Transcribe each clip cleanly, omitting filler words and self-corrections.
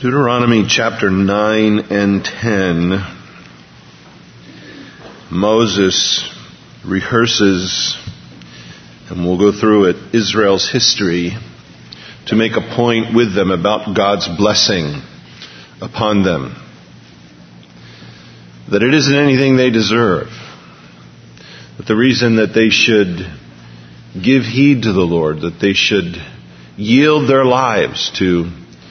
Deuteronomy chapter 9 and 10, Moses rehearses, and we'll go through it, Israel's history to make a point with them about God's blessing upon them. That it isn't anything they deserve. That the reason that they should give heed to the Lord, that they should yield their lives to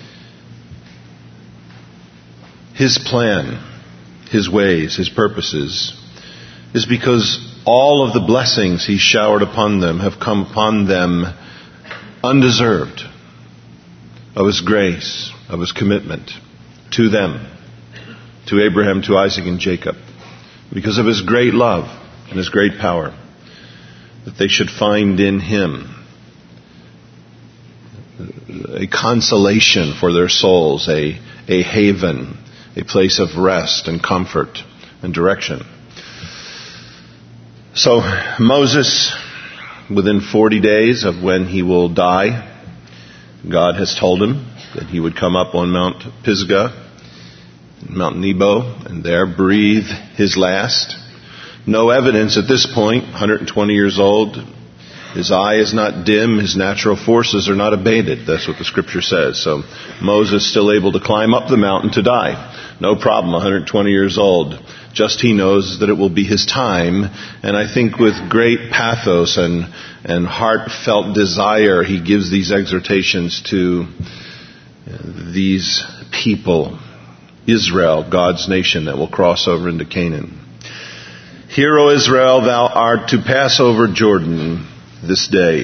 His plan, His ways, His purposes, is because all of the blessings He showered upon them have come upon them undeserved, of His grace, of His commitment to them, to Abraham, to Isaac, and Jacob, because of His great love and His great power, that they should find in Him a consolation for their souls, a haven, a place of rest and comfort and direction. So Moses, within 40 days of when he will die, God has told him that he would come up on Mount Pisgah, Mount Nebo, and there breathe his last. No evidence at this point, 120 years old. His eye is not dim. His natural forces are not abated. That's what the scripture says. So Moses still able to climb up the mountain to die. No problem, 120 years old. Just he knows that it will be his time. And I think with great pathos and heartfelt desire, he gives these exhortations to these people, Israel, God's nation that will cross over into Canaan. Hear, O Israel, thou art to pass over Jordan this day,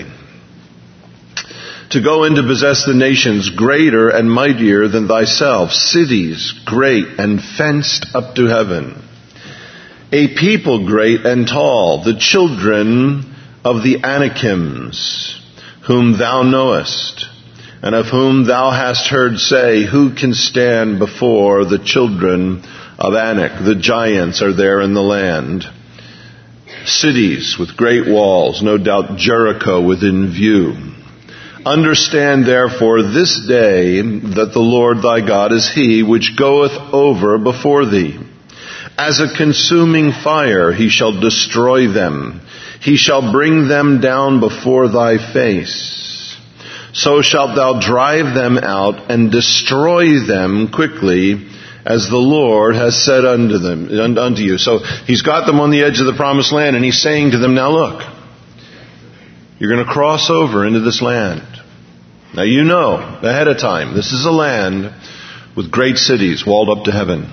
to go in to possess the nations greater and mightier than thyself, cities great and fenced up to heaven, a people great and tall, the children of the Anakims, whom thou knowest, and of whom thou hast heard say, who can stand before the children of Anak? The giants are there in the land. Cities with great walls, no doubt Jericho within view. Understand therefore this day that the Lord thy God is He which goeth over before thee. As a consuming fire He shall destroy them. He shall bring them down before thy face. So shalt thou drive them out and destroy them quickly, as the Lord has said unto you. So He's got them on the edge of the promised land, and He's saying to them, now look, you're going to cross over into this land. Now you know ahead of time, this is a land with great cities walled up to heaven.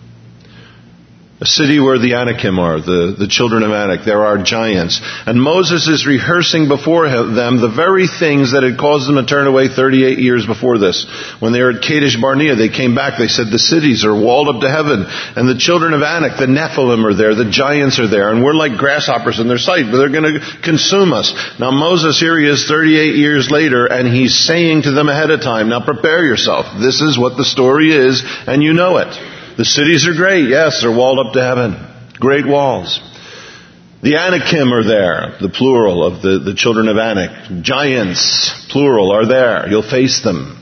A city where the Anakim are, the children of Anak. There are giants. And Moses is rehearsing before them the very things that had caused them to turn away 38 years before this. When they were at Kadesh Barnea, they came back. They said the cities are walled up to heaven. And the children of Anak, the Nephilim are there. The giants are there. And we're like grasshoppers in their sight, but they're going to consume us. Now Moses, here he is 38 years later, and he's saying to them ahead of time, now prepare yourself. This is what the story is, and you know it. The cities are great. Yes, they're walled up to heaven. Great walls. The Anakim are there. The plural of the children of Anak. Giants, plural, are there. You'll face them.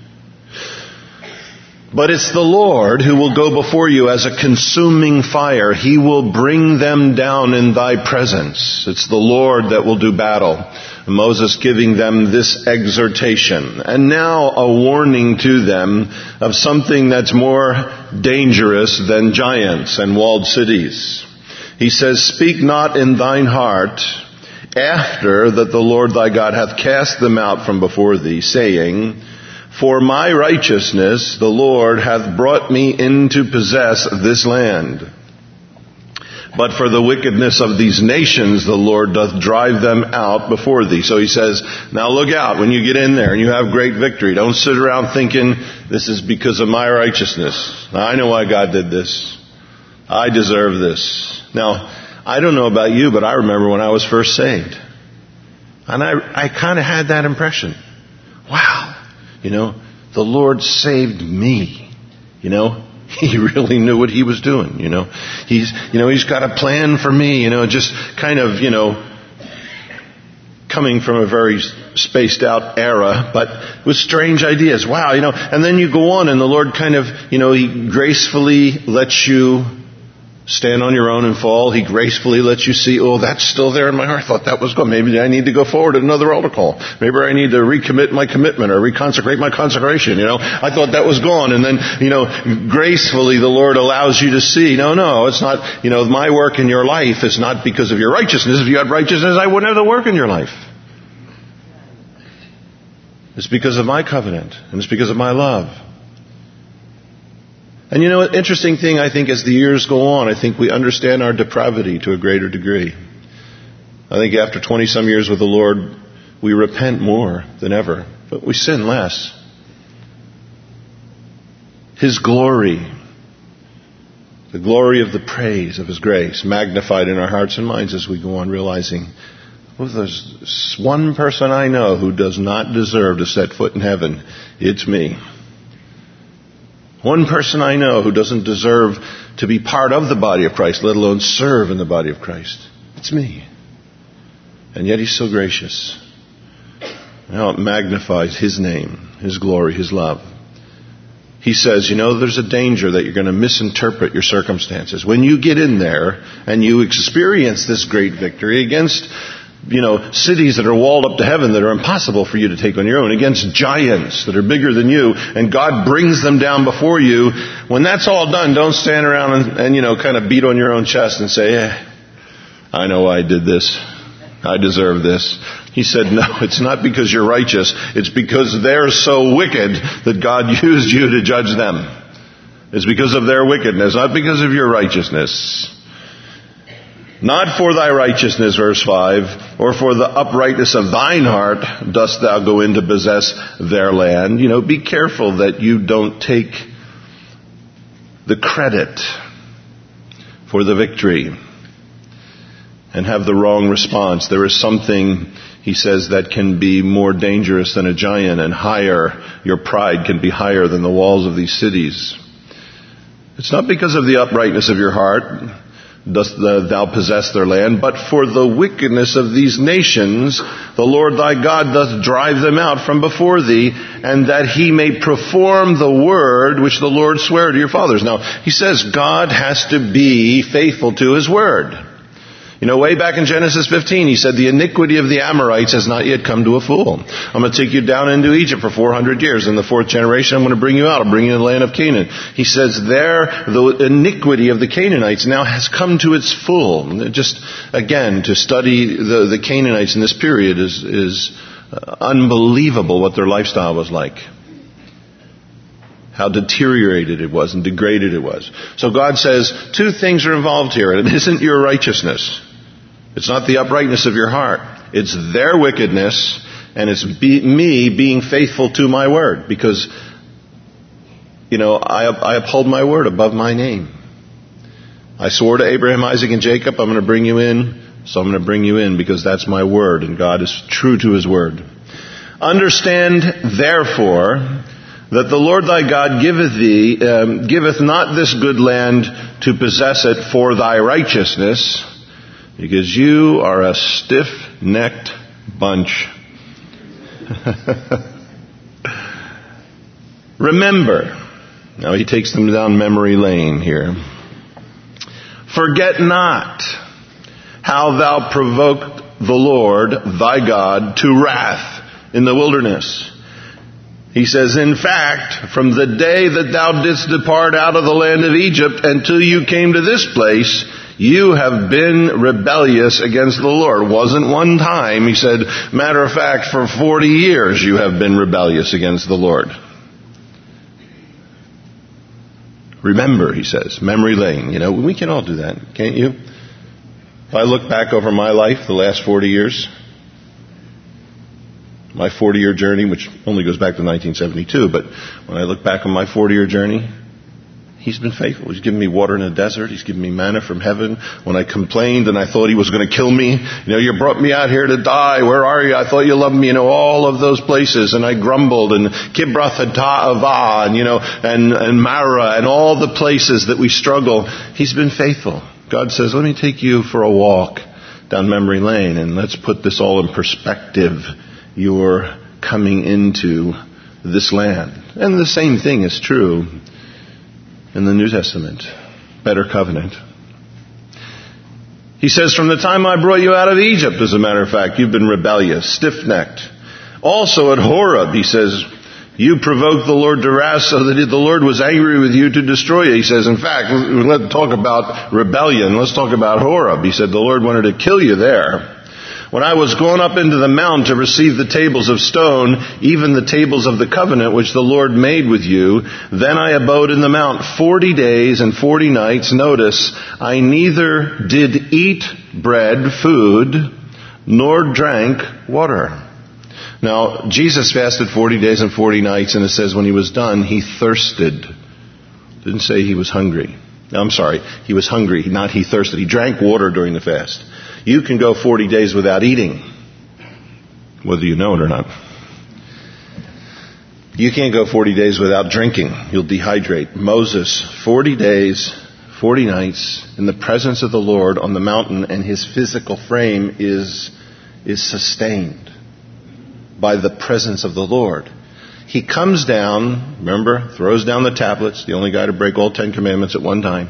But it's the Lord who will go before you as a consuming fire. He will bring them down in thy presence. It's the Lord that will do battle. Moses giving them this exhortation. And now a warning to them of something that's more dangerous than giants and walled cities. He says, speak not in thine heart after that the Lord thy God hath cast them out from before thee, saying, for my righteousness the Lord hath brought me in to possess this land. But for the wickedness of these nations, the Lord doth drive them out before thee. So he says, now look out when you get in there and you have great victory. Don't sit around thinking, this is because of my righteousness. I know why God did this. I deserve this. Now, I don't know about you, but I remember when I was first saved. And I kind of had that impression. Wow, the Lord saved me, He really knew what He was doing, He's got a plan for me, just kind of coming from a very spaced out era, but with strange ideas. Wow, and then you go on and the Lord kind of, He gracefully lets you stand on your own and fall. He gracefully lets you see, that's still there in my heart. I thought that was gone. Maybe I need to go forward at another altar call. Maybe I need to recommit my commitment or reconsecrate my consecration. I thought that was gone. And then, gracefully the Lord allows you to see, no, it's not, my work in your life is not because of your righteousness. If you had righteousness, I wouldn't have the work in your life. It's because of my covenant, and it's because of my love. And an interesting thing, I think, as the years go on, I think we understand our depravity to a greater degree. I think after 20-some years with the Lord, we repent more than ever, but we sin less. His glory, the glory of the praise of His grace, magnified in our hearts and minds as we go on realizing, there's one person I know who does not deserve to set foot in heaven. It's me. One person I know who doesn't deserve to be part of the body of Christ, let alone serve in the body of Christ. It's me. And yet He's so gracious. Now it magnifies His name, His glory, His love. He says, there's a danger that you're going to misinterpret your circumstances. When you get in there and you experience this great victory against cities that are walled up to heaven that are impossible for you to take on your own, against giants that are bigger than you, and God brings them down before you. When that's all done, don't stand around and kind of beat on your own chest and say, I know I did this. I deserve this. He said, no, it's not because you're righteous. It's because they're so wicked that God used you to judge them. It's because of their wickedness, not because of your righteousness. Not for thy righteousness, verse 5, or for the uprightness of thine heart dost thou go in to possess their land. Be careful that you don't take the credit for the victory and have the wrong response. There is something, he says, that can be more dangerous than a giant and higher. Your pride can be higher than the walls of these cities. It's not because of the uprightness of your heart dost thou possess their land, but for the wickedness of these nations, the Lord thy God doth drive them out from before thee, and that He may perform the word which the Lord sware to your fathers. Now, he says God has to be faithful to His word. Way back in Genesis 15, He said, the iniquity of the Amorites has not yet come to a full. I'm going to take you down into Egypt for 400 years. In the fourth generation, I'm going to bring you out. I'll bring you in the land of Canaan. He says there, the iniquity of the Canaanites now has come to its full. Just, again, to study the Canaanites in this period is unbelievable what their lifestyle was like. How deteriorated it was and degraded it was. So God says, two things are involved here. It isn't your righteousness. It's not the uprightness of your heart. It's their wickedness, and it's me being faithful to my word. Because, I uphold my word above my name. I swore to Abraham, Isaac, and Jacob, I'm going to bring you in. So I'm going to bring you in because that's my word, and God is true to His word. Understand, therefore, that the Lord thy God giveth not this good land to possess it for thy righteousness, because you are a stiff-necked bunch. Remember, now he takes them down memory lane here. Forget not how thou provoked the Lord thy God to wrath in the wilderness. He says, in fact, from the day that thou didst depart out of the land of Egypt until you came to this place, you have been rebellious against the Lord. Wasn't one time. He said, matter of fact, for 40 years you have been rebellious against the Lord. Remember, he says, memory lane. We can all do that, can't you? If I look back over my life, the last 40 years, my 40-year journey, which only goes back to 1972, but when I look back on my 40-year journey, He's been faithful. He's given me water in the desert. He's given me manna from heaven. When I complained and I thought He was going to kill me, you brought me out here to die. Where are you? I thought you loved me. All of those places. And I grumbled. And Kibroth Hattaavah, and Marah, and all the places that we struggle. He's been faithful. God says, let me take you for a walk down memory lane, and let's put this all in perspective. You're coming into this land. And the same thing is true in the New Testament. Better covenant. He says, from the time I brought you out of Egypt, as a matter of fact, you've been rebellious, stiff-necked. Also at Horeb, he says, you provoked the Lord to wrath so that the Lord was angry with you to destroy you. He says, in fact, let's talk about rebellion. Let's talk about Horeb. He said the Lord wanted to kill you there. When I was going up into the mount to receive the tables of stone, even the tables of the covenant which the Lord made with you, then I abode in the mount 40 days and 40 nights. Notice, I neither did eat bread, food, nor drank water. Now, Jesus fasted 40 days and 40 nights, and it says when he was done, he thirsted. It didn't say he was hungry. No, I'm sorry, he was hungry, not he thirsted. He drank water during the fast. You can go 40 days without eating, whether you know it or not. You can't go 40 days without drinking. You'll dehydrate. Moses, 40 days, 40 nights in the presence of the Lord on the mountain, and his physical frame is sustained by the presence of the Lord. He comes down, remember, throws down the tablets, the only guy to break all 10 commandments at one time.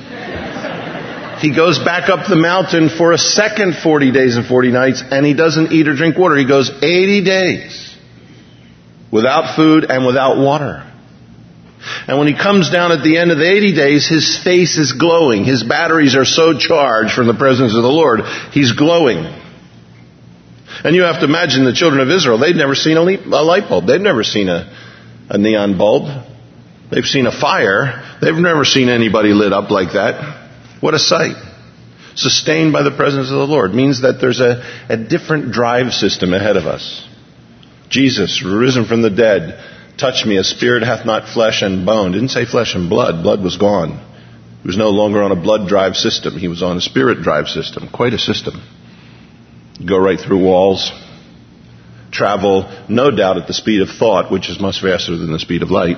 He goes back up the mountain for a second 40 days and 40 nights, and he doesn't eat or drink water. He goes 80 days without food and without water. And when he comes down at the end of the 80 days, his face is glowing. His batteries are so charged from the presence of the Lord, he's glowing. And you have to imagine the children of Israel, they'd never seen a light bulb. They've never seen a neon bulb. They've seen a fire. They've never seen anybody lit up like that. What a sight. Sustained by the presence of the Lord means that there's a different drive system ahead of us. Jesus, risen from the dead, touched me. A spirit hath not flesh and bone. Didn't say flesh and blood. Blood was gone. He was no longer on a blood drive system. He was on a spirit drive system. Quite a system. Go right through walls. Travel, no doubt, at the speed of thought, which is much faster than the speed of light.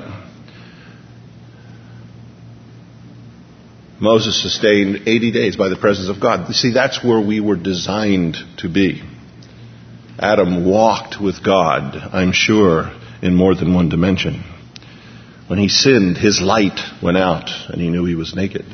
Moses sustained 80 days by the presence of God. You see, that's where we were designed to be. Adam walked with God, I'm sure, in more than one dimension. When he sinned, his light went out, and he knew he was naked.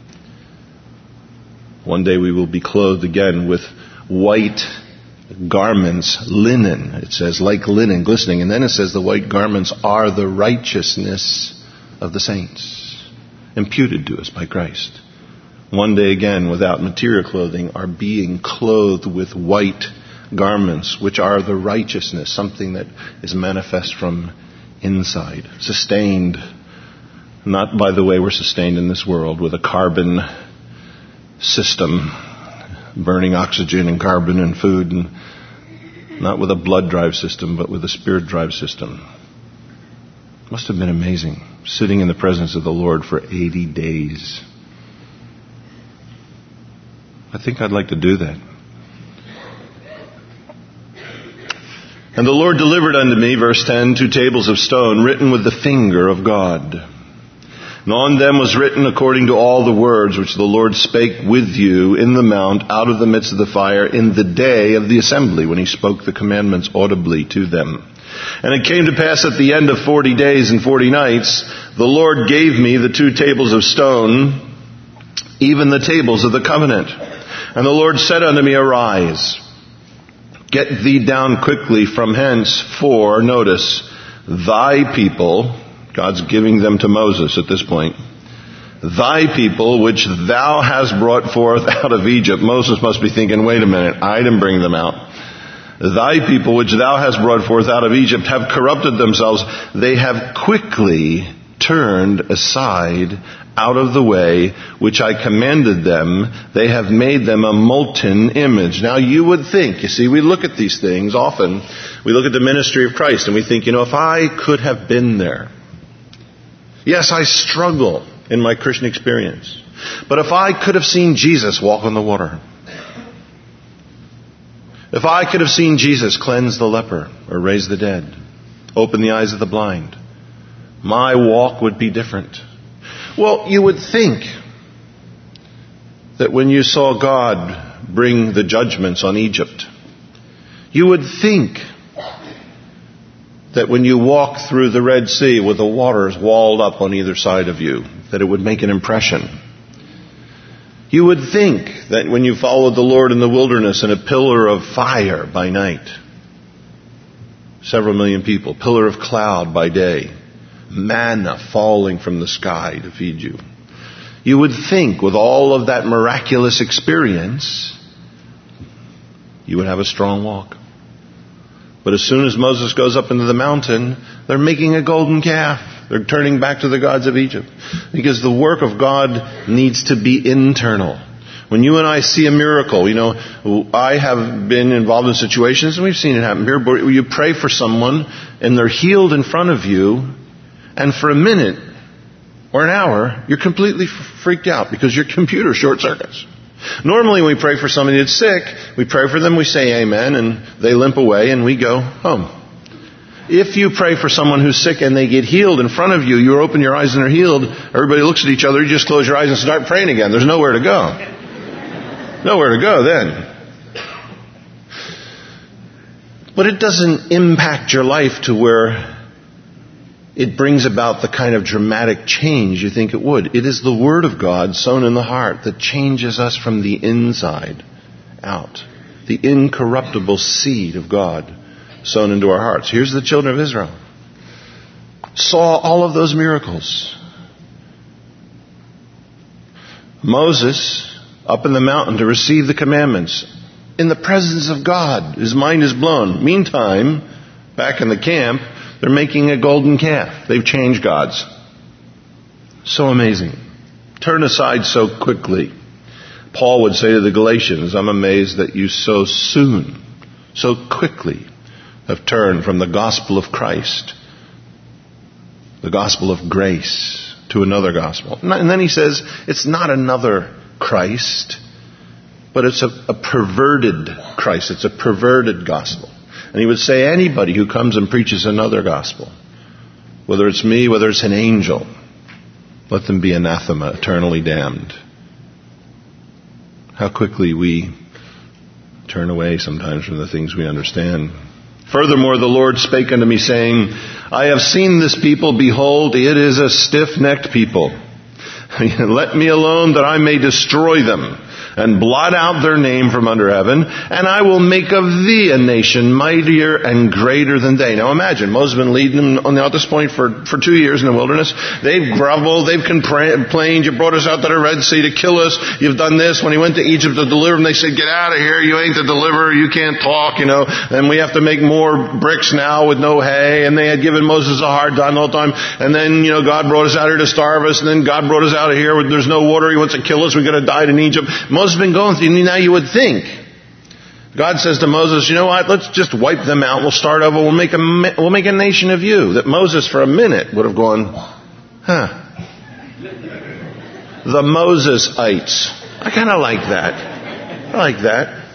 One day we will be clothed again with white garments, linen. It says, like linen, glistening. And then it says the white garments are the righteousness of the saints, imputed to us by Christ. One day again, without material clothing, are being clothed with white garments, which are the righteousness, something that is manifest from inside. Sustained, not by the way we're sustained in this world, with a carbon system, burning oxygen and carbon and food, and not with a blood drive system, but with a spirit drive system. Must have been amazing, sitting in the presence of the Lord for 80 days. I think I'd like to do that. And the Lord delivered unto me, verse 10, 2 tables of stone written with the finger of God. And on them was written according to all the words which the Lord spake with you in the mount out of the midst of the fire in the day of the assembly, when he spoke the commandments audibly to them. And it came to pass at the end of 40 days and 40 nights, the Lord gave me the 2 tables of stone, even the tables of the covenant. And the Lord said unto me, arise, get thee down quickly from hence, for, notice, thy people, God's giving them to Moses at this point, thy people which thou hast brought forth out of Egypt. Moses must be thinking, wait a minute, I didn't bring them out. Thy people which thou hast brought forth out of Egypt have corrupted themselves. They have quickly turned aside out of the way which I commanded them. They have made them a molten image. Now you would think, you see, we look at these things often. We look at the ministry of Christ and we think, if I could have been there. Yes, I struggle in my Christian experience. But if I could have seen Jesus walk on the water, if I could have seen Jesus cleanse the leper or raise the dead, open the eyes of the blind, my walk would be different. Well, you would think that when you saw God bring the judgments on Egypt. You would think that when you walk through the Red Sea with the waters walled up on either side of you, that it would make an impression. You would think that when you followed the Lord in the wilderness in a pillar of fire by night, several million people, pillar of cloud by day, manna falling from the sky to feed you. You would think with all of that miraculous experience, you would have a strong walk. But as soon as Moses goes up into the mountain, they're making a golden calf. They're turning back to the gods of Egypt. Because the work of God needs to be internal. When you and I see a miracle, I have been involved in situations, and we've seen it happen here, where you pray for someone and they're healed in front of you, and for a minute or an hour, you're completely freaked out because your computer short circuits. Normally when we pray for somebody that's sick, we pray for them, we say amen, and they limp away and we go home. If you pray for someone who's sick and they get healed in front of you, you open your eyes and they're healed, everybody looks at each other, you just close your eyes and start praying again. There's nowhere to go. Nowhere to go then. But it doesn't impact your life to where it brings about the kind of dramatic change you think it would. It is the Word of God sown in the heart that changes us from the inside out. The incorruptible seed of God sown into our hearts. Here's the children of Israel. Saw all of those miracles. Moses, up in the mountain to receive the commandments, in the presence of God. His mind is blown. Meantime, back in the camp, they're making a golden calf. They've changed gods. So amazing. Turn aside so quickly. Paul would say to the Galatians, I'm amazed that you so soon, so quickly have turned from the gospel of Christ, the gospel of grace, to another gospel. And then he says, it's not another Christ, but it's a perverted Christ. It's a perverted gospel. And he would say anybody who comes and preaches another gospel, whether it's me, whether it's an angel, let them be anathema, eternally damned. How quickly we turn away sometimes from the things we understand. Furthermore, the Lord spake unto me, saying, I have seen this people, behold, it is a stiff-necked people. Let me alone that I may destroy them, and blot out their name from under heaven, and I will make of thee a nation mightier and greater than they. Now imagine, Moses has been leading them at this point for 2 years in the wilderness. They've groveled, they've complained, you brought us out to the Red Sea to kill us, you've done this. When he went to Egypt to deliver them, they said, get out of here, you ain't the deliverer, you can't talk, and we have to make more bricks now with no hay, and they had given Moses a hard time all the time, and then, God brought us out here to starve us, and then God brought us out of here, there's no water, he wants to kill us, we're going to die in Egypt. Moses has been going through. Now you would think. God says to Moses, you know what? Let's just wipe them out. We'll start over. We'll make a nation of you. That Moses for a minute would have gone, the Mosesites. I kind of like that. I like that.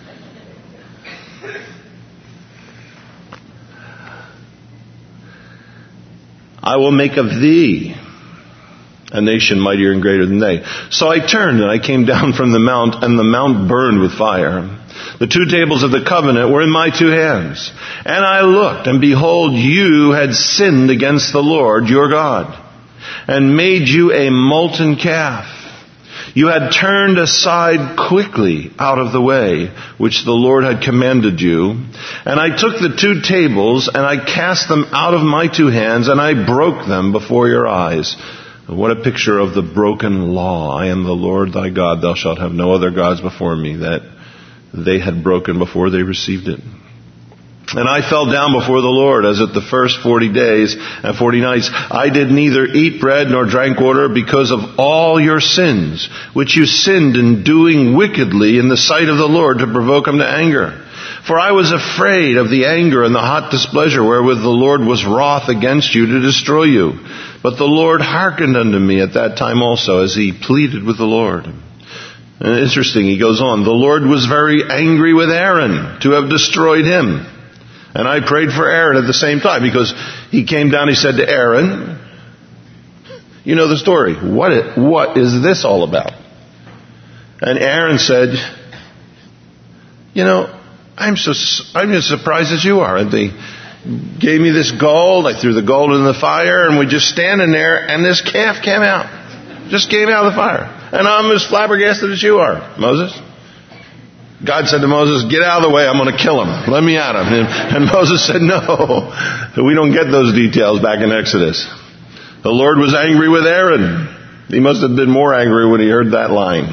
I will make of thee a nation mightier and greater than they. So I turned and I came down from the mount, and the mount burned with fire. The 2 tables of the covenant were in my 2 hands. And I looked, and behold, you had sinned against the Lord your God, and made you a molten calf. You had turned aside quickly out of the way which the Lord had commanded you. And I took the 2 tables, and I cast them out of my 2 hands, and I broke them before your eyes. What a picture of the broken law. I am the Lord thy God. Thou shalt have no other gods before me, that they had broken before they received it. And I fell down before the Lord as at the first 40 days and 40 nights. I did neither eat bread nor drank water because of all your sins, which you sinned in doing wickedly in the sight of the Lord to provoke him to anger. For I was afraid of the anger and the hot displeasure wherewith the Lord was wroth against you to destroy you. But the Lord hearkened unto me at that time also, as he pleaded with the Lord. And interesting, he goes on, the Lord was very angry with Aaron to have destroyed him. And I prayed for Aaron at the same time, because he came down, he said to Aaron, you know the story, what is this all about? And Aaron said, I'm as surprised as you are. They gave me this gold. I threw the gold in the fire, and we're just standing there, and this calf came out. Just came out of the fire. And I'm as flabbergasted as you are, Moses. God said to Moses, get out of the way, I'm going to kill him. Let me at him. And Moses said, no. We don't get those details back in Exodus. The Lord was angry with Aaron. He must have been more angry when he heard that line.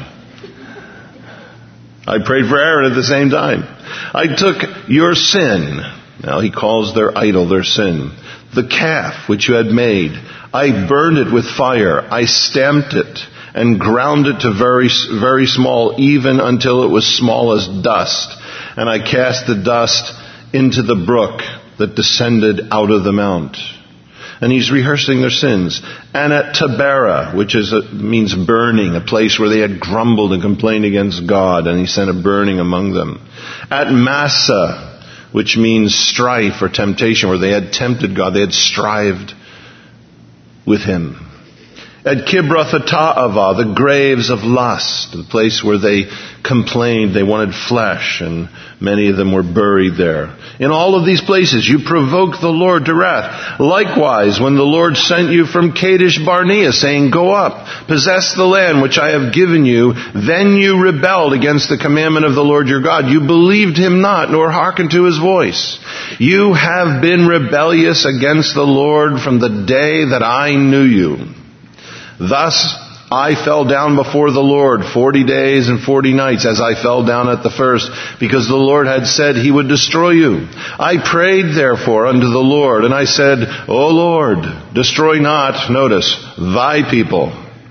I prayed for Aaron at the same time. I took your sin. Now he calls their idol their sin. The calf which you had made. I burned it with fire. I stamped it and ground it to very, very small, even until it was small as dust. And I cast the dust into the brook that descended out of the mount. And he's rehearsing their sins. And at Taberah, which means burning, a place where they had grumbled and complained against God, and he sent a burning among them. At Massah, which means strife or temptation, where they had tempted God, they had strived with him. At Kibroth-Hattaavah, the graves of lust, the place where they complained they wanted flesh, and many of them were buried there. In all of these places you provoked the Lord to wrath. Likewise, when the Lord sent you from Kadesh Barnea, saying, go up, possess the land which I have given you, then you rebelled against the commandment of the Lord your God. You believed him not, nor hearkened to his voice. You have been rebellious against the Lord from the day that I knew you. Thus I fell down before the Lord 40 days and 40 nights, as I fell down at the first, because the Lord had said he would destroy you. I prayed therefore unto the Lord, and I said, O Lord, destroy not, notice, thy people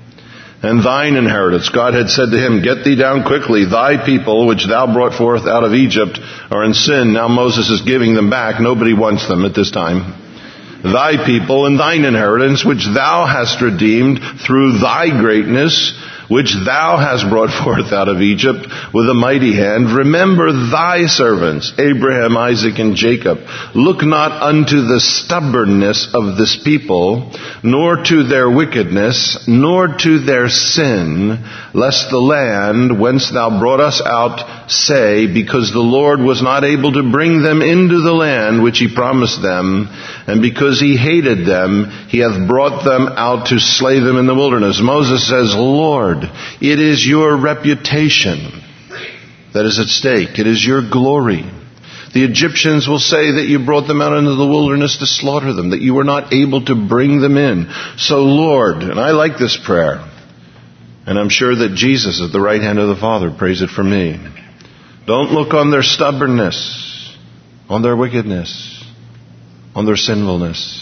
and thine inheritance. God had said to him, get thee down quickly. Thy people, which thou brought forth out of Egypt, are in sin. Now Moses is giving them back. Nobody wants them at this time. Thy people and thine inheritance, which thou hast redeemed through thy greatness, which thou hast brought forth out of Egypt with a mighty hand. Remember thy servants, Abraham, Isaac, and Jacob. Look not unto the stubbornness of this people, nor to their wickedness, nor to their sin, lest the land whence thou brought us out say, because the Lord was not able to bring them into the land which he promised them, and because he hated them, he hath brought them out to slay them in the wilderness. Moses says, Lord, it is your reputation that is at stake. It is your glory. The Egyptians will say that you brought them out into the wilderness to slaughter them, that you were not able to bring them in. So Lord, and I like this prayer, and I'm sure that Jesus at the right hand of the Father prays it for me. Don't look on their stubbornness, on their wickedness, on their sinfulness.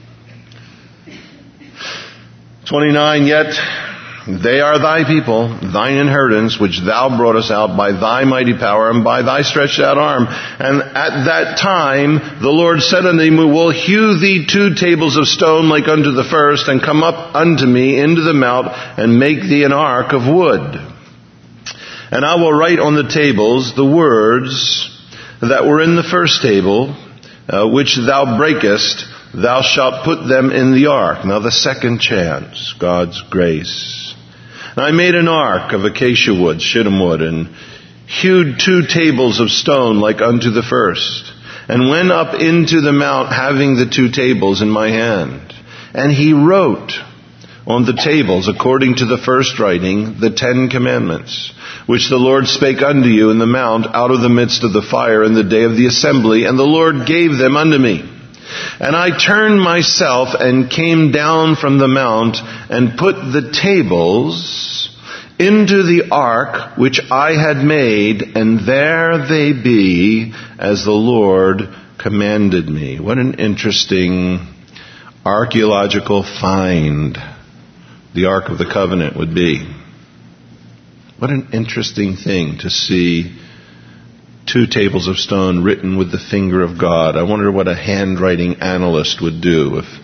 29, yet they are thy people, thine inheritance, which thou broughtest out by thy mighty power and by thy stretched out arm. And at that time the Lord said unto me, will hew thee 2 tables of stone like unto the first, and come up unto me into the mount, and make thee an ark of wood. And I will write on the tables the words that were in the first table, which thou breakest, thou shalt put them in the ark. Now the second chance, God's grace. And I made an ark of acacia wood, shittim wood, and hewed 2 tables of stone like unto the first, and went up into the mount having the 2 tables in my hand. And he wrote on the tables, according to the first writing, the 10 commandments, which the Lord spake unto you in the mount out of the midst of the fire in the day of the assembly, and the Lord gave them unto me. And I turned myself and came down from the mount and put the tables into the ark which I had made, and there they be as the Lord commanded me. What an interesting archaeological find the Ark of the Covenant would be. What an interesting thing to see 2 tables of stone written with the finger of God. I wonder what a handwriting analyst would do if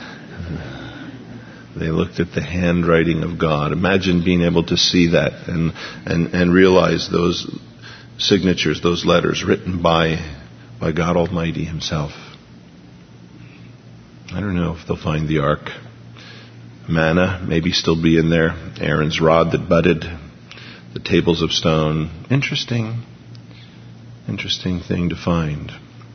they looked at the handwriting of God. Imagine being able to see that and realize those signatures, those letters written by God Almighty himself. I don't know if they'll find the ark. Manna maybe still be in there. Aaron's rod that budded. The tables of stone. Interesting. Interesting thing to find.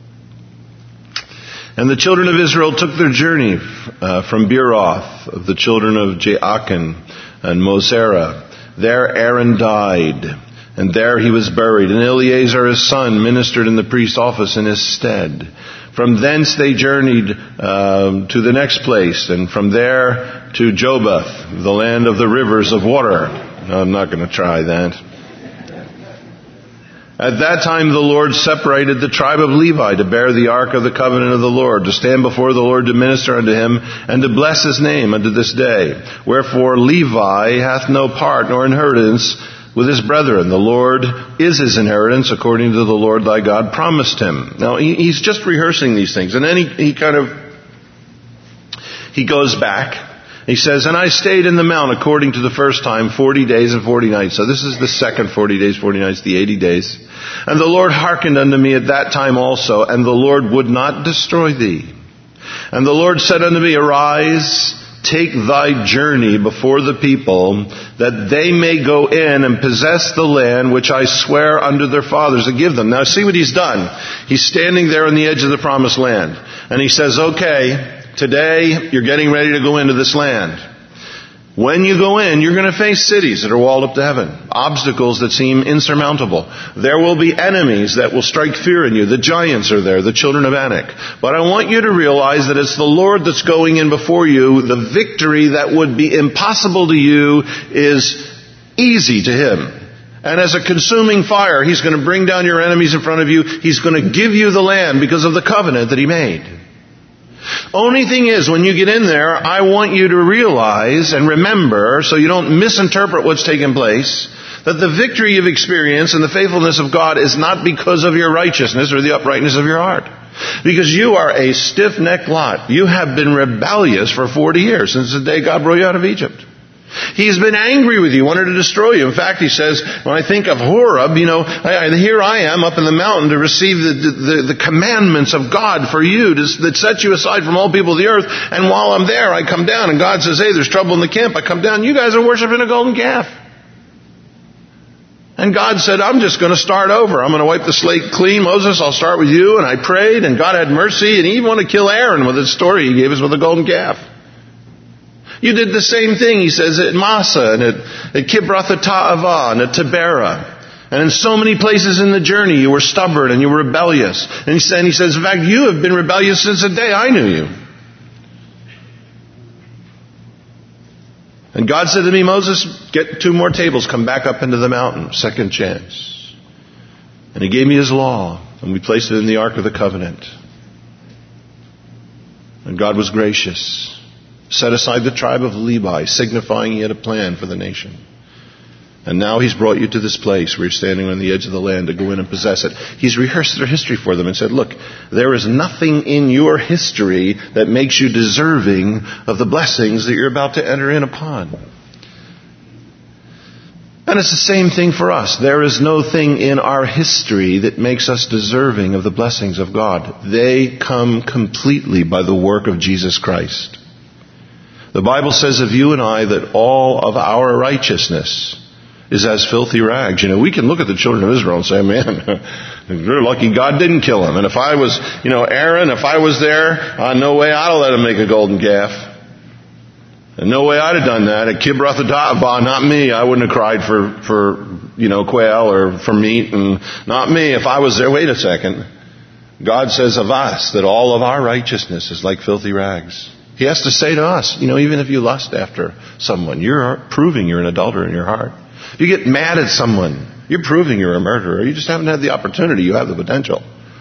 And the children of Israel took their journey from Beeroth of the children of Jaakan and Mosera. There Aaron died, and there he was buried. And Eleazar his son ministered in the priest's office in his stead. From thence they journeyed to the next place, and from there to Jobath, the land of the rivers of water. No, I'm not going to try that. At that time the Lord separated the tribe of Levi to bear the ark of the covenant of the Lord, to stand before the Lord to minister unto him, and to bless his name unto this day. Wherefore Levi hath no part nor inheritance with his brethren. The Lord is his inheritance, according to the Lord thy God promised him. Now he's just rehearsing these things, and then he goes back. He says, and I stayed in the mount according to the first time 40 days and 40 nights. So this is the second 40 days, 40 nights, the 80 days. And the Lord hearkened unto me at that time also, and the Lord would not destroy thee. And the Lord said unto me, arise, take thy journey before the people, that they may go in and possess the land which I swear unto their fathers to give them. Now see what he's done. He's standing there on the edge of the promised land. And he says, okay, today, you're getting ready to go into this land. When you go in, you're going to face cities that are walled up to heaven. Obstacles that seem insurmountable. There will be enemies that will strike fear in you. The giants are there, the children of Anak. But I want you to realize that it's the Lord that's going in before you. The victory that would be impossible to you is easy to Him. And as a consuming fire, He's going to bring down your enemies in front of you. He's going to give you the land because of the covenant that He made. Only thing is, when you get in there, I want you to realize and remember, so you don't misinterpret what's taking place, that the victory you've experienced and the faithfulness of God is not because of your righteousness or the uprightness of your heart. Because you are a stiff-necked lot. You have been rebellious for 40 years, since the day God brought you out of Egypt. He's been angry with you, wanted to destroy you. In fact, he says, when I think of Horeb, here I am up in the mountain to receive the commandments of God for you, that set you aside from all people of the earth. And while I'm there, I come down, and God says, hey, there's trouble in the camp. I come down, you guys are worshiping a golden calf. And God said, I'm just going to start over. I'm going to wipe the slate clean. Moses, I'll start with you. And I prayed, and God had mercy, and He even wanted to kill Aaron with his story He gave us with the golden calf. You did the same thing, He says, at Massa, and at Kibroth-Ta'avah, and at Taberah. And in so many places in the journey, you were stubborn and you were rebellious. And He says, in fact, you have been rebellious since the day I knew you. And God said to me, Moses, get 2 more tables, come back up into the mountain, second chance. And He gave me His law, and we placed it in the Ark of the Covenant. And God was gracious. Set aside the tribe of Levi, signifying He had a plan for the nation. And now He's brought you to this place where you're standing on the edge of the land to go in and possess it. He's rehearsed their history for them and said, look, there is nothing in your history that makes you deserving of the blessings that you're about to enter in upon. And it's the same thing for us. There is no thing in our history that makes us deserving of the blessings of God. They come completely by the work of Jesus Christ. The Bible says of you and I that all of our righteousness is as filthy rags. We can look at the children of Israel and say, man, they're lucky God didn't kill them. And if I was, Aaron, if I was there, no way I'd have let him make a golden calf. And no way I'd have done that. At Kibroth-Ta'avah, not me. I wouldn't have cried for quail or for meat, and not me. If I was there, wait a second. God says of us that all of our righteousness is like filthy rags. He has to say to us, even if you lust after someone, you're proving you're an adulterer in your heart. If you get mad at someone, you're proving you're a murderer. You just haven't had the opportunity. You have the potential.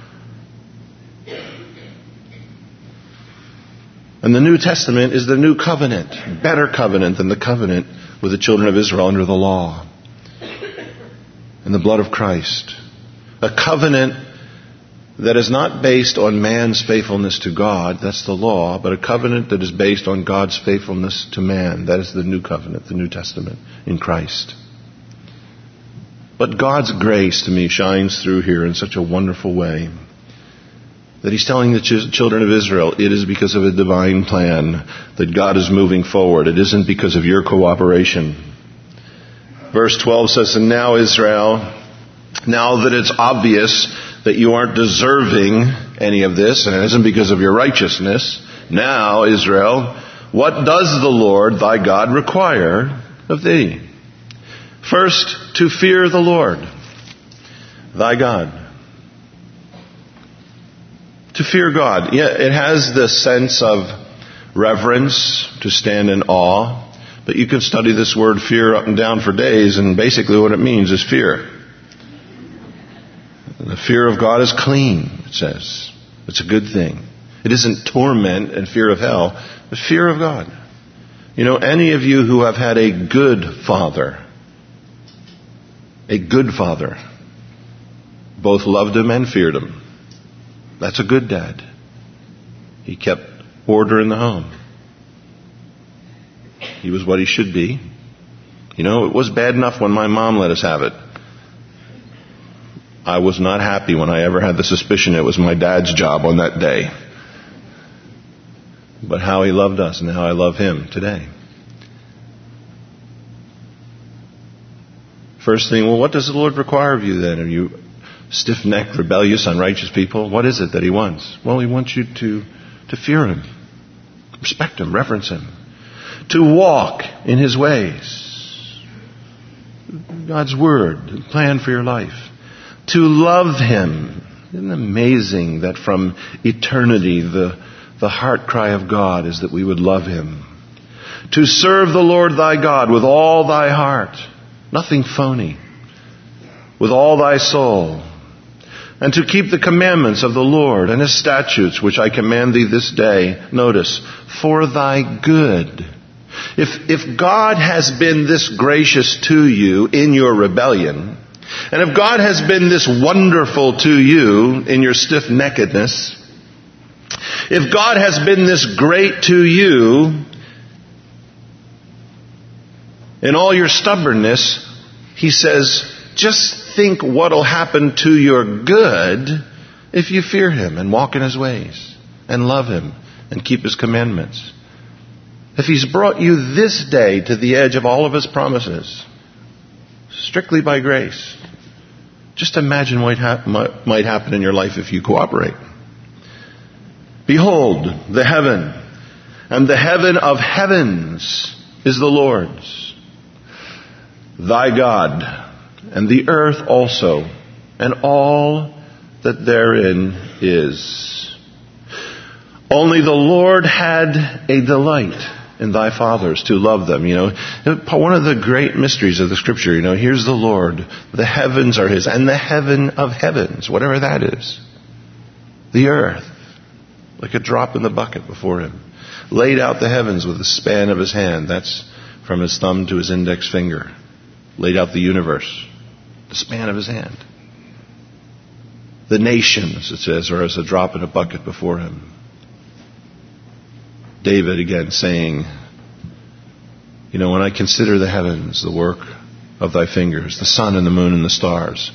And the New Testament is the new covenant, better covenant than the covenant with the children of Israel under the law. And the blood of Christ. A covenant that is not based on man's faithfulness to God, that's the law, but a covenant that is based on God's faithfulness to man. That is the new covenant, the New Testament in Christ. But God's grace to me shines through here in such a wonderful way that He's telling the children of Israel, it is because of a divine plan that God is moving forward. It isn't because of your cooperation. Verse 12 says, and now Israel, Now that it's obvious that you aren't deserving any of this, and it isn't because of your righteousness, now, Israel, what does the Lord thy God require of thee? First, to fear the Lord thy God. To fear God. Yeah, it has the sense of reverence, to stand in awe. But you can study this word fear up and down for days, and basically what it means is fear. The fear of God is clean, it says. It's a good thing. It isn't torment and fear of hell, but fear of God. You know, any of you who have had a good father, both loved him and feared him. That's a good dad. He kept order in the home. He was what he should be. You know, it was bad enough when my mom let us have it. I was not happy when I ever had the suspicion it was my dad's job on that day. But how he loved us and how I love him today. First thing, well, what does the Lord require of you then? Are you stiff-necked, rebellious, unrighteous people? What is it that he wants? Well, he wants you to fear him, respect him, reverence him, to walk in his ways, God's word, the plan for your life, to love him. Isn't it amazing that from eternity the heart cry of God is that we would love him? To serve the Lord thy God with all thy heart, nothing phony, with all thy soul, and to keep the commandments of the Lord and his statutes, which I command thee this day, notice, for thy good. If God has been this gracious to you in your rebellion, and if God has been this wonderful to you in your stiff-neckedness, if God has been this great to you in all your stubbornness, he says, just think what'll happen to your good if you fear him and walk in his ways and love him and keep his commandments. If he's brought you this day to the edge of all of his promises, strictly by grace, just imagine what might happen in your life if you cooperate. Behold, the heaven, and the heaven of heavens is the Lord's, thy God, and the earth also, and all that therein is. Only the Lord had a delight in thy fathers to love them. You know, one of the great mysteries of the Scripture, you know, here's the Lord. The heavens are his, and the heaven of heavens, whatever that is. The earth, like a drop in the bucket before him. Laid out the heavens with the span of his hand. That's from his thumb to his index finger. Laid out the universe. The span of his hand. The nations, it says, are as a drop in a bucket before him. David again saying, you know, when I consider the heavens, the work of thy fingers, the sun and the moon and the stars,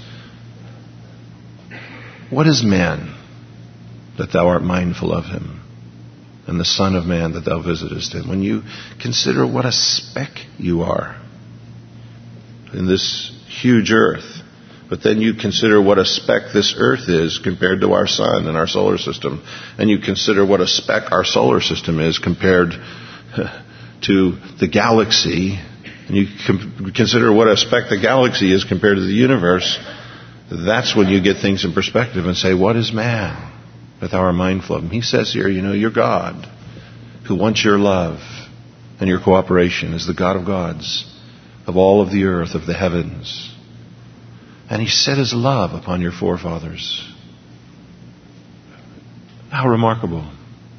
what is man that thou art mindful of him, and the son of man that thou visitest him? When you consider what a speck you are in this huge earth, but then you consider what a speck this earth is compared to our sun and our solar system, and you consider what a speck our solar system is compared to the galaxy, and you consider what a speck the galaxy is compared to the universe, that's when you get things in perspective and say, what is man that thou art mindful of him? He says here, you know, your God, who wants your love and your cooperation, is the God of gods, of all of the earth, of the heavens. And he set his love upon your forefathers. How remarkable.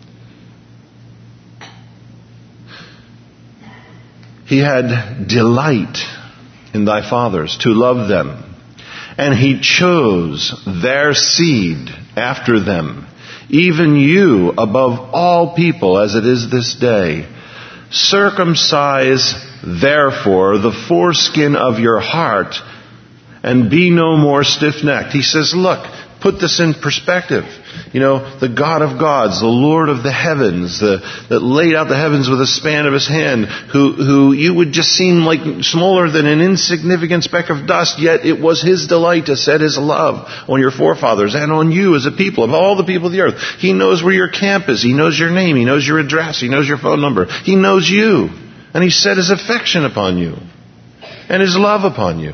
He had delight in thy fathers to love them. And he chose their seed after them, even you above all people as it is this day. Circumcise therefore the foreskin of your heart, and be no more stiff-necked. He says, look, put this in perspective. The God of gods, the Lord of the heavens, that laid out the heavens with a span of his hand, who you would just seem like smaller than an insignificant speck of dust, yet it was his delight to set his love on your forefathers and on you as a people, of all the people of the earth. He knows where your camp is. He knows your name. He knows your address. He knows your phone number. He knows you. And he set his affection upon you and his love upon you.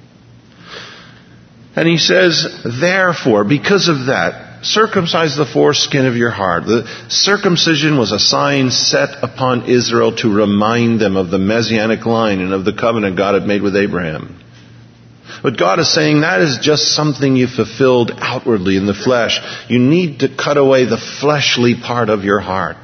And he says, therefore, because of that, circumcise the foreskin of your heart. The circumcision was a sign set upon Israel to remind them of the Messianic line and of the covenant God had made with Abraham. But God is saying that is just something you fulfilled outwardly in the flesh. You need to cut away the fleshly part of your heart.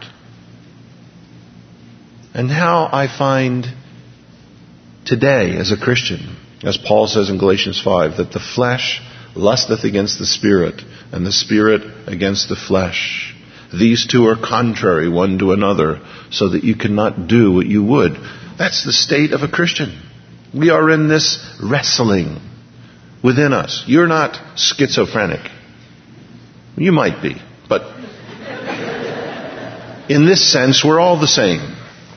And now I find today as a Christian, as Paul says in Galatians 5, that the flesh lusteth against the Spirit, and the Spirit against the flesh. These two are contrary one to another, so that you cannot do what you would. That's the state of a Christian. We are in this wrestling within us. You're not schizophrenic. You might be, but in this sense, we're all the same.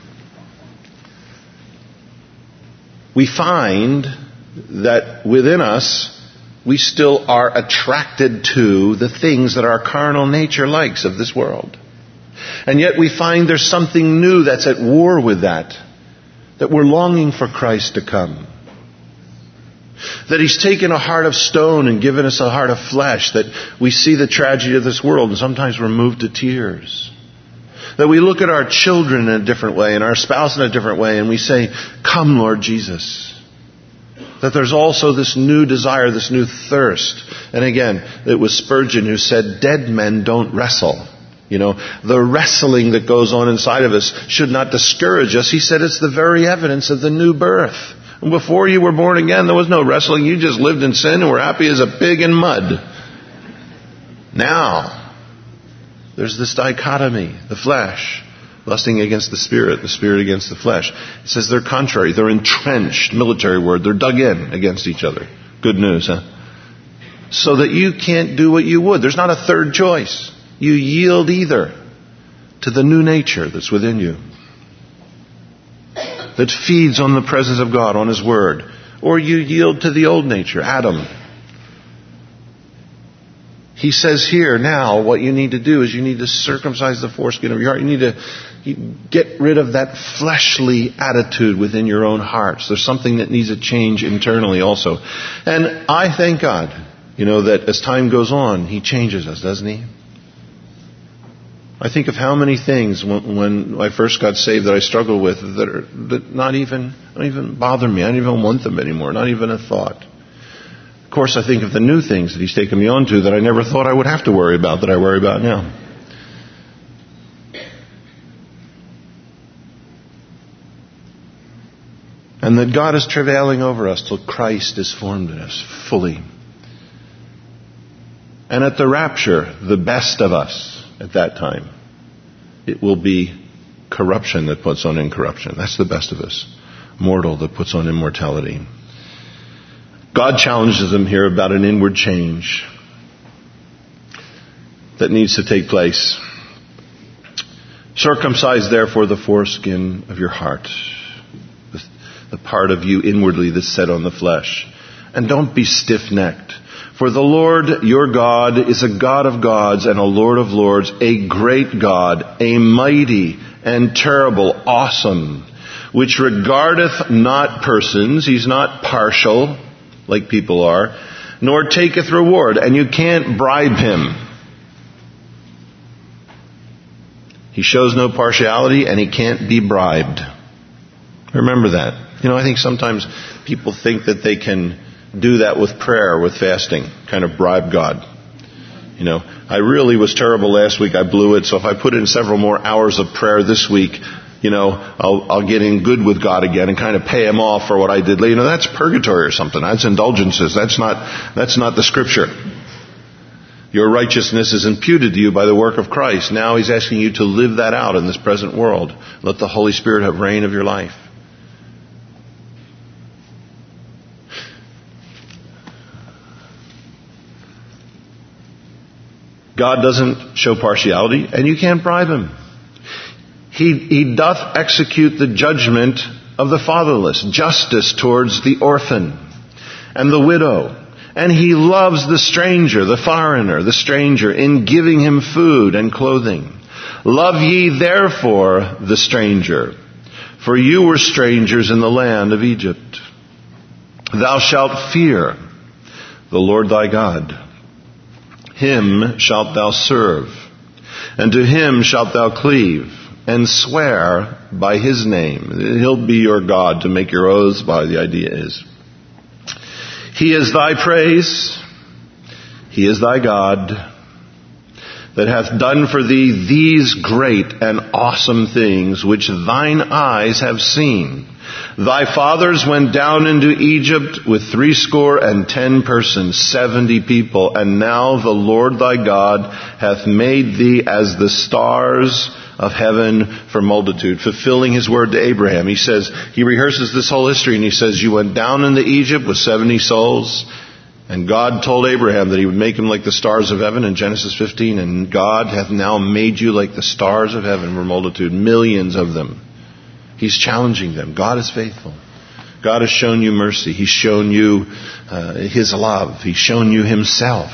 We find that within us, we still are attracted to the things that our carnal nature likes of this world. And yet we find there's something new that's at war with that we're longing for Christ to come. That he's taken a heart of stone and given us a heart of flesh, that we see the tragedy of this world and sometimes we're moved to tears. That we look at our children in a different way and our spouse in a different way and we say, come Lord Jesus. That there's also this new desire, this new thirst. And again, it was Spurgeon who said, dead men don't wrestle. The wrestling that goes on inside of us should not discourage us. He said it's the very evidence of the new birth. And before you were born again, there was no wrestling. You just lived in sin and were happy as a pig in mud. Now, there's this dichotomy, the flesh lusting against the Spirit against the flesh. It says they're contrary. They're entrenched, military word. They're dug in against each other. Good news, huh? So that you can't do what you would. There's not a third choice. You yield either to the new nature that's within you, that feeds on the presence of God, on his word, or you yield to the old nature, Adam. He says here now what you need to do is you need to circumcise the foreskin of your heart. You need to get rid of that fleshly attitude within your own hearts. There's something that needs a change internally also. And I thank God, that as time goes on, he changes us, doesn't he? I think of how many things when I first got saved that I struggle with that don't even bother me. I don't even want them anymore. Not even a thought. Of course, I think of the new things that he's taken me on to that I never thought I would have to worry about, that I worry about now. And that God is travailing over us till Christ is formed in us fully. And at the rapture, the best of us at that time, it will be corruption that puts on incorruption. That's the best of us. Mortal that puts on immortality. God challenges them here about an inward change that needs to take place. Circumcise therefore the foreskin of your heart, the part of you inwardly that's set on the flesh. And don't be stiff-necked. For the Lord your God is a God of gods and a Lord of lords, a great God, a mighty and terrible, awesome, which regardeth not persons. He's not partial like people are, nor taketh reward, and you can't bribe him. He shows no partiality and he can't be bribed. Remember that. I think sometimes people think that they can do that with prayer, with fasting, kind of bribe God. I really was terrible last week. I blew it. So if I put in several more hours of prayer this week, I'll get in good with God again and kind of pay him off for what I did. That's purgatory or something. That's indulgences. That's not the scripture. Your righteousness is imputed to you by the work of Christ. Now he's asking you to live that out in this present world. Let the Holy Spirit have reign of your life. God doesn't show partiality, and you can't bribe him. He doth execute the judgment of the fatherless, justice towards the orphan and the widow. And he loves the stranger, the foreigner, the stranger, in giving him food and clothing. Love ye therefore the stranger, for you were strangers in the land of Egypt. Thou shalt fear the Lord thy God. Him shalt thou serve, and to him shalt thou cleave, and swear by his name. He'll be your God to make your oaths by, the idea is. He is thy praise, he is thy God, that hath done for thee these great and awesome things, which thine eyes have seen. Thy fathers went down into Egypt with 70 persons, 70 people, and now the Lord thy God hath made thee as the stars of heaven for multitude, fulfilling his word to Abraham. He says, he rehearses this whole history, and he says, you went down into Egypt with 70 souls, and God told Abraham that he would make him like the stars of heaven in Genesis 15, and God hath now made you like the stars of heaven for multitude, millions of them. He's challenging them. God is faithful. God has shown you mercy. He's shown you his love. He's shown you himself.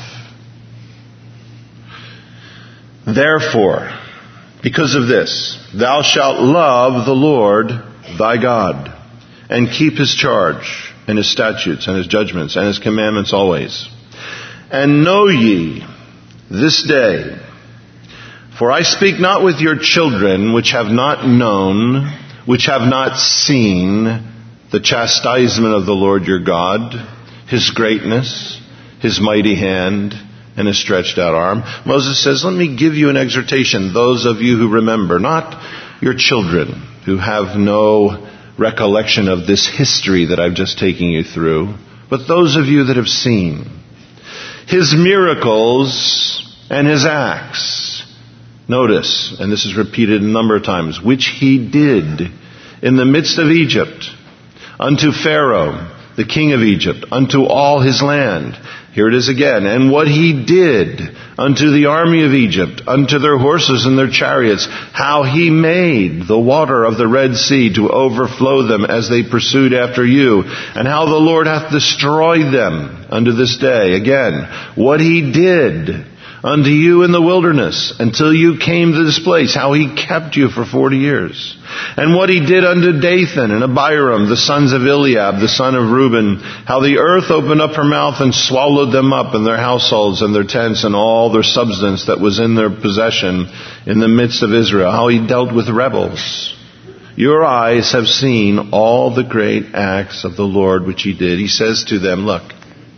Therefore, because of this, thou shalt love the Lord thy God, and keep his charge, and his statutes, and his judgments, and his commandments always. And know ye this day, for I speak not with your children, which have not known, which have not seen the chastisement of the Lord your God, his greatness, his mighty hand, and his stretched out arm. Moses says, let me give you an exhortation, those of you who remember, not your children who have no recollection of this history that I've just taken you through, but those of you that have seen his miracles and his acts. Notice, and this is repeated a number of times, which he did in the midst of Egypt, unto Pharaoh, the king of Egypt, unto all his land. Here it is again. And what he did unto the army of Egypt, unto their horses and their chariots, how he made the water of the Red Sea to overflow them as they pursued after you, and how the Lord hath destroyed them unto this day. Again, what he did unto you in the wilderness until you came to this place, how he kept you for 40 years. And what he did unto Dathan and Abiram, the sons of Eliab, the son of Reuben, how the earth opened up her mouth and swallowed them up and their households and their tents and all their substance that was in their possession in the midst of Israel, how he dealt with rebels. Your eyes have seen all the great acts of the Lord which he did. He says to them, look,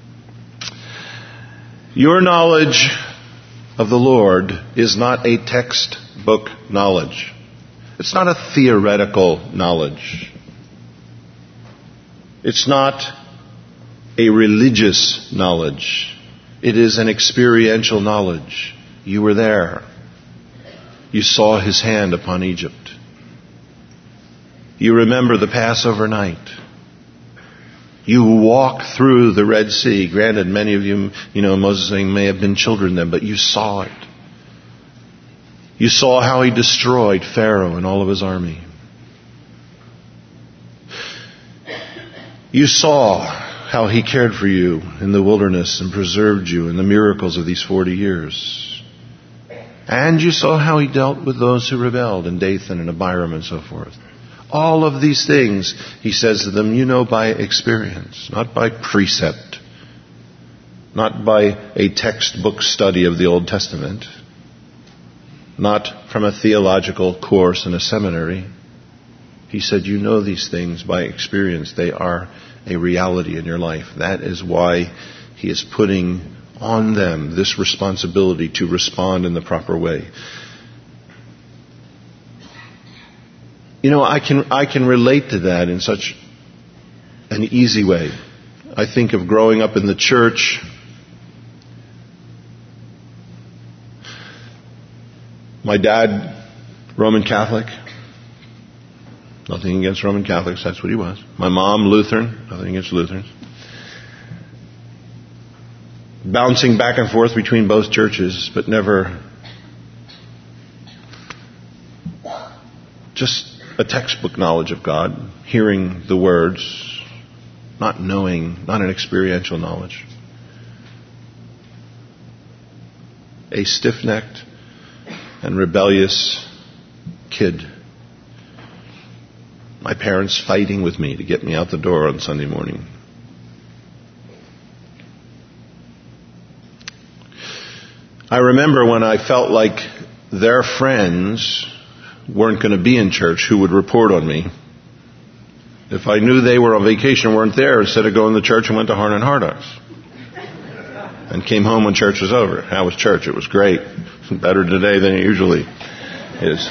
your knowledge of the Lord is not a textbook knowledge. It's not a theoretical knowledge. It's not a religious knowledge. It is an experiential knowledge. You were there. You saw his hand upon Egypt. You remember the Passover night. You walked through the Red Sea. Granted, many of you, Moses saying may have been children then, but you saw it. You saw how he destroyed Pharaoh and all of his army. You saw how he cared for you in the wilderness and preserved you in the miracles of these 40 years. And you saw how he dealt with those who rebelled in Dathan and Abiram and so forth. All of these things, he says to them, you know by experience, not by precept, not by a textbook study of the Old Testament, not from a theological course in a seminary. He said, you know these things by experience. They are a reality in your life. That is why he is putting on them this responsibility to respond in the proper way. I can relate to that in such an easy way. I think of growing up in the church. My dad, Roman Catholic. Nothing against Roman Catholics, that's what he was. My mom, Lutheran. Nothing against Lutherans. bouncing back and forth between both churches, but never just a textbook knowledge of God, hearing the words, not knowing, not an experiential knowledge. A stiff-necked and rebellious kid. My parents fighting with me to get me out the door on Sunday morning. I remember when I felt like their friends weren't going to be in church who would report on me. If I knew they were on vacation and weren't there, instead of going to church, I went to Harn and Hardock's. And came home when church was over. How was church? It was great. It's better today than it usually is.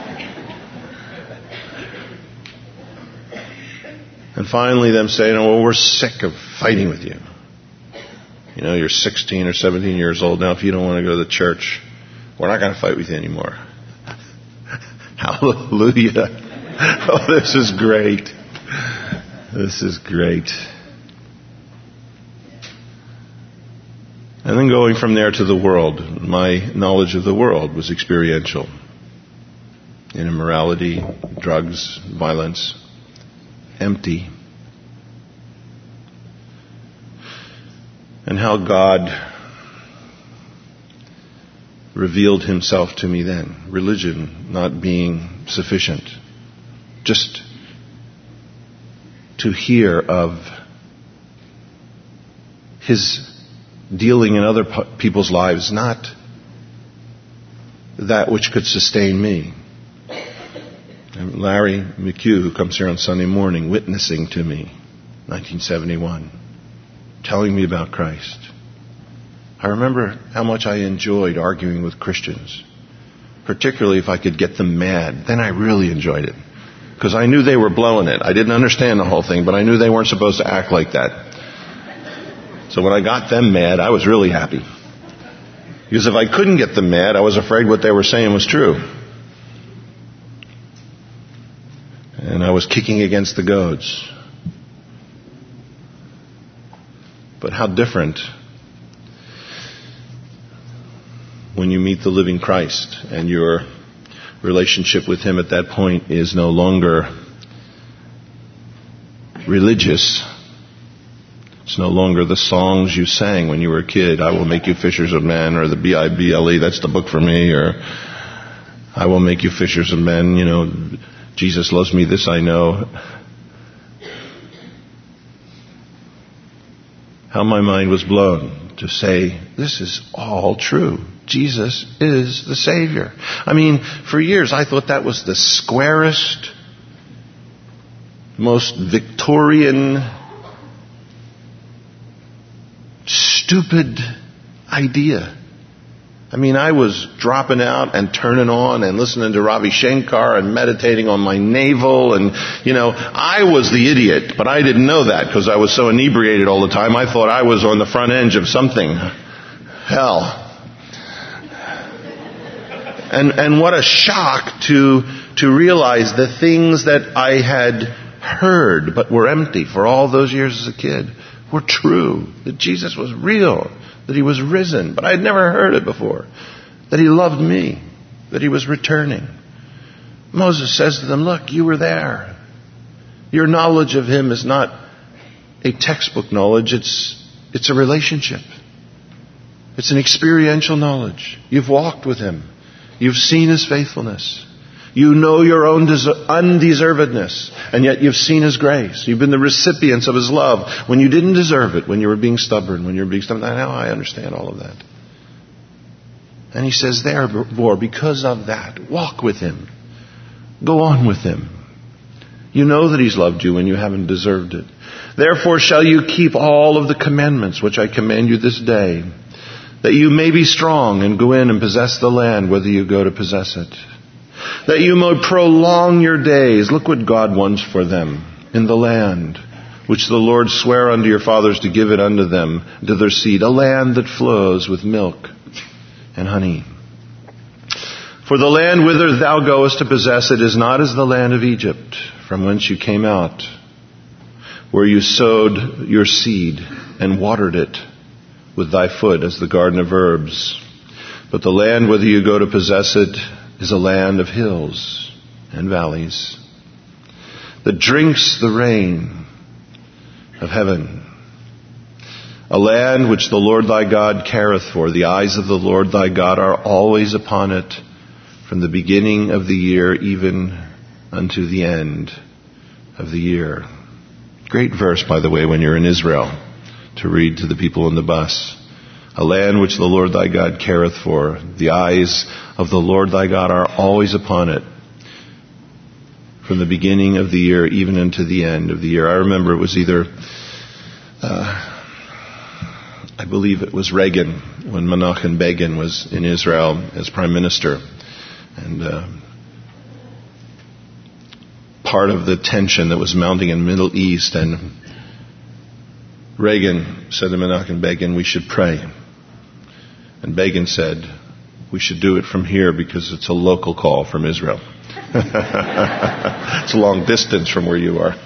And finally them saying, oh, well, we're sick of fighting with you. You know, you're 16 or 17 years old now. If you don't want to go to church, we're not going to fight with you anymore. Hallelujah. Oh, this is great. This is great. And then going from there to the world. My knowledge of the world was experiential. In immorality, drugs, violence, empty. And how God revealed himself to me then. Religion not being sufficient. Just to hear of his dealing in other people's lives, not that which could sustain me. And Larry McHugh, who comes here on Sunday morning, witnessing to me, 1971, telling me about Christ. I remember how much I enjoyed arguing with Christians, particularly if I could get them mad. Then I really enjoyed it, because I knew they were blowing it. I didn't understand the whole thing, but I knew they weren't supposed to act like that. So when I got them mad, I was really happy. Because if I couldn't get them mad, I was afraid what they were saying was true. And I was kicking against the goads. But how different when you meet the living Christ and your relationship with him at that point is no longer religious. It's no longer the songs you sang when you were a kid. I will make you fishers of men, or the Bible, that's the book for me, or I will make you fishers of men, you know, Jesus loves me, this I know. How my mind was blown to say, this is all true. Jesus is the Savior. I mean, for years I thought that was the squarest, most Victorian, stupid idea. I mean, I was dropping out and turning on and listening to Ravi Shankar and meditating on my navel, and, you know, I was the idiot, but I didn't know that because I was so inebriated all the time. I thought I was on the front edge of something. Hell. And what a shock to realize the things that I had heard but were empty for all those years as a kid were true. That Jesus was real. That he was risen. But I had never heard it before. That he loved me. That he was returning. Moses says to them, look, you were there. Your knowledge of him is not a textbook knowledge. It's a relationship. It's an experiential knowledge. You've walked with him. You've seen his faithfulness. You know your own undeservedness, and yet you've seen his grace. You've been the recipients of his love when you didn't deserve it, when you were being stubborn, Now I understand all of that. And he says, therefore, because of that, walk with him. Go on with him. You know that he's loved you when you haven't deserved it. Therefore shall you keep all of the commandments which I command you this day, that you may be strong and go in and possess the land, whether you go to possess it. That you may prolong your days. Look what God wants for them in the land, which the Lord sware unto your fathers to give it unto them, to their seed, a land that flows with milk and honey. For the land whither thou goest to possess it is not as the land of Egypt, from whence you came out, where you sowed your seed and watered it with thy foot as the garden of herbs. But the land, whither you go to possess it, is a land of hills and valleys, that drinks the rain of heaven. A land which the Lord thy God careth for. The eyes of the Lord thy God are always upon it, from the beginning of the year even unto the end of the year. Great verse, by the way, when you're in Israel, to read to the people in the bus. A land which the Lord thy God careth for. The eyes of the Lord thy God are always upon it, from the beginning of the year even unto the end of the year. I remember it was either, I believe it was Reagan, when Menachem Begin was in Israel as prime minister. And part of the tension that was mounting in the Middle East, and Reagan said to Menachem Begin, we should pray. And Begin said, we should do it from here because it's a local call from Israel. It's a long distance from where you are.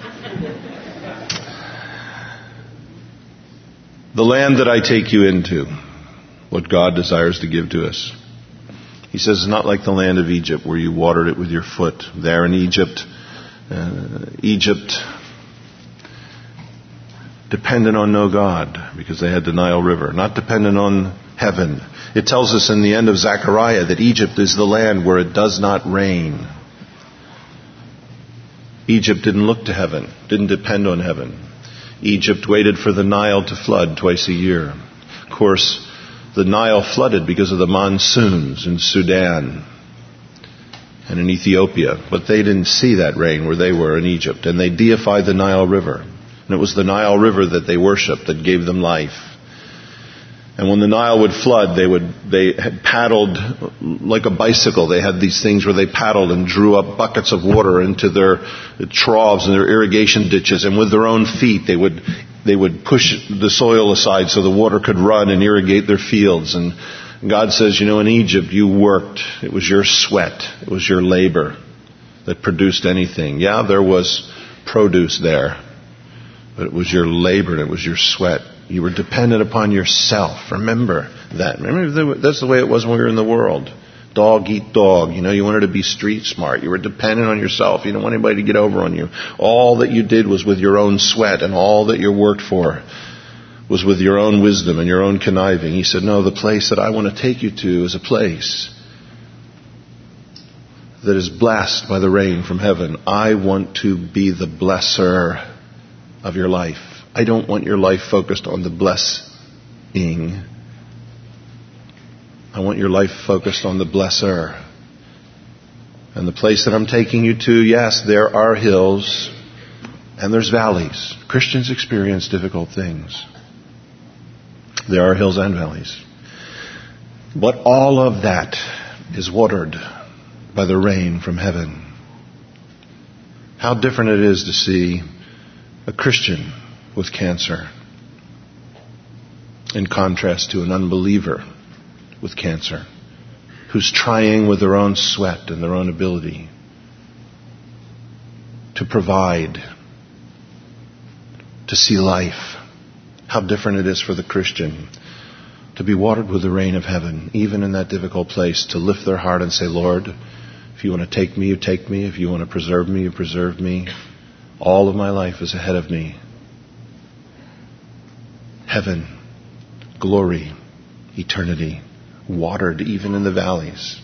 The land that I take you into, what God desires to give to us. He says it's not like the land of Egypt where you watered it with your foot. There in Egypt, dependent on no God because they had the Nile River, not dependent on heaven. It tells us in the end of Zechariah that Egypt is the land where it does not rain. Egypt didn't look to heaven, didn't depend on heaven. Egypt waited for the Nile to flood twice a year. Of course, the Nile flooded because of the monsoons in Sudan and in Ethiopia. But they didn't see that rain where they were in Egypt. And they deified the Nile River. And it was the Nile River that they worshipped that gave them life. And when the Nile would flood, they had paddled like a bicycle. They had these things where they paddled and drew up buckets of water into their troughs and their irrigation ditches. And with their own feet, they would push the soil aside so the water could run and irrigate their fields. And God says, in Egypt you worked. It was your sweat. It was your labor that produced anything. Yeah, there was produce there, but it was your labor and it was your sweat. You were dependent upon yourself. Remember that. Remember, that's the way it was when we were in the world. Dog eat dog. You wanted to be street smart. You were dependent on yourself. You didn't want anybody to get over on you. All that you did was with your own sweat, and all that you worked for was with your own wisdom and your own conniving. He said, no, the place that I want to take you to is a place that is blessed by the rain from heaven. I want to be the blesser of your life. I don't want your life focused on the blessing. I want your life focused on the blesser. And the place that I'm taking you to, yes, there are hills and there's valleys. Christians experience difficult things. There are hills and valleys. But all of that is watered by the rain from heaven. How different it is to see a Christian with cancer in contrast to an unbeliever with cancer who's trying with their own sweat and their own ability to provide, to see life. How different it is for the Christian to be watered with the rain of heaven, even in that difficult place, to lift their heart and say, Lord, if you want to take me, you take me. If you want to preserve me, you preserve me. All of my life is ahead of me. Heaven, glory, eternity, watered even in the valleys.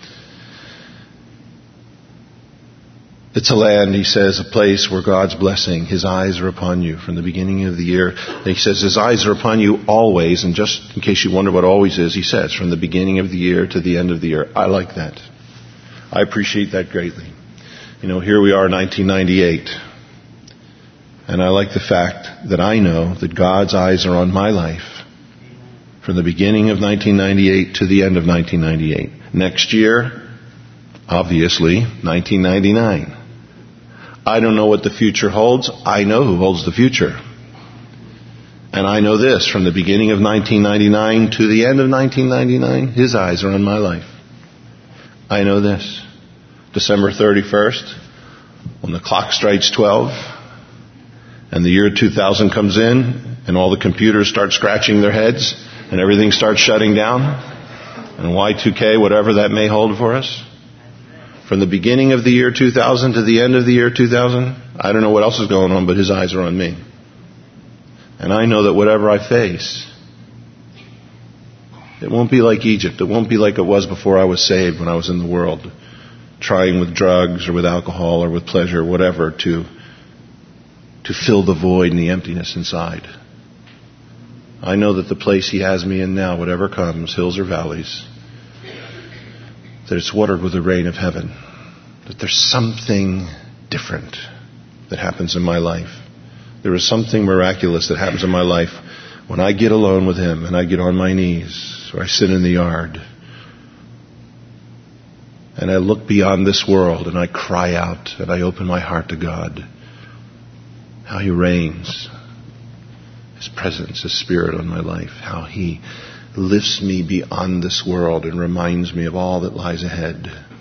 It's a land, he says, a place where God's blessing, his eyes are upon you from the beginning of the year. He says his eyes are upon you always, and just in case you wonder what always is, he says from the beginning of the year to the end of the year. I like that. I appreciate that greatly. Here we are, 1998. And I like the fact that I know that God's eyes are on my life from the beginning of 1998 to the end of 1998. Next year, obviously, 1999. I don't know what the future holds. I know who holds the future. And I know this, from the beginning of 1999 to the end of 1999, his eyes are on my life. I know this. December 31st, when the clock strikes 12, and the year 2000 comes in, and all the computers start scratching their heads, and everything starts shutting down, and Y2K, whatever that may hold for us, from the beginning of the year 2000 to the end of the year 2000, I don't know what else is going on, but His eyes are on me. And I know that whatever I face, it won't be like Egypt. It won't be like it was before I was saved, when I was in the world, trying with drugs or with alcohol or with pleasure, whatever, to fill the void and the emptiness inside. I know that the place He has me in now, whatever comes, hills or valleys, that it's watered with the rain of heaven. That there's something different that happens in my life. There is something miraculous that happens in my life when I get alone with Him and I get on my knees or I sit in the yard and I look beyond this world and I cry out and I open my heart to God. How He reigns. His presence, His Spirit on my life. How He lifts me beyond this world and reminds me of all that lies ahead.